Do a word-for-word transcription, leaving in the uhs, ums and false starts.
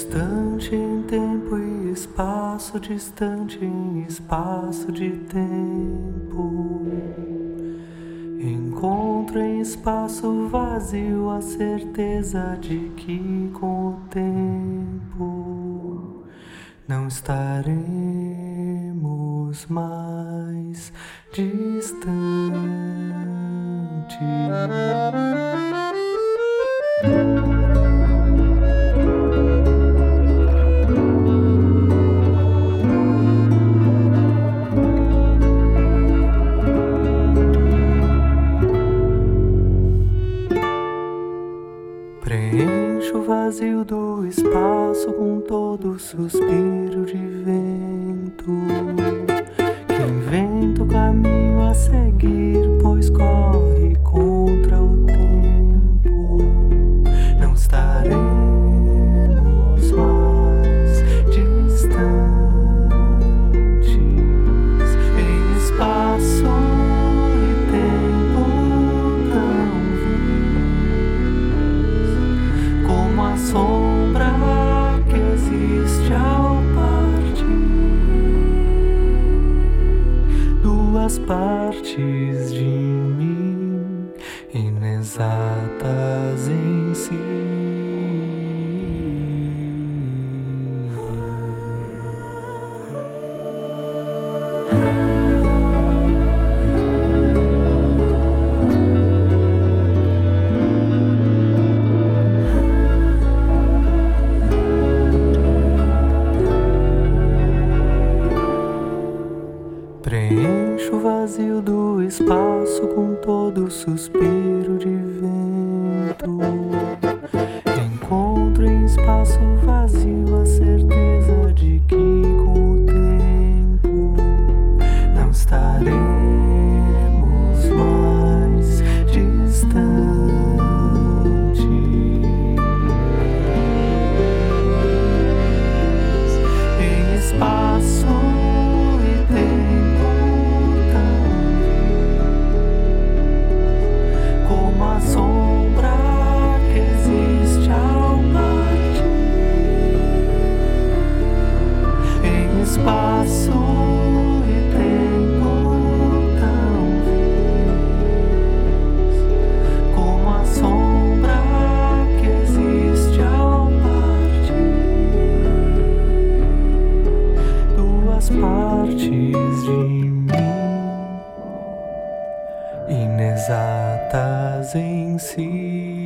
Distante em tempo e espaço, distante em espaço de tempo. Encontro em espaço vazio a certeza de que com o tempo não estaremos mais distantes. Preencho o vazio do espaço com todo suspiro de vento, que inventa o caminho a seguir, pois corre contra o tempo. Não estaremos mais distantes em espaço e tempo tão como a sombra que existe ao partir, duas partes de mim inexatas em si. Preencho o vazio do espaço com todo suspiro de vento. Encontro em espaço vazio a certeza de que com o tempo não estaremos mais distantes. Em espaço espaço e tempo tão vez, como a sombra que existe ao partir, duas partes de mim inexatas em si.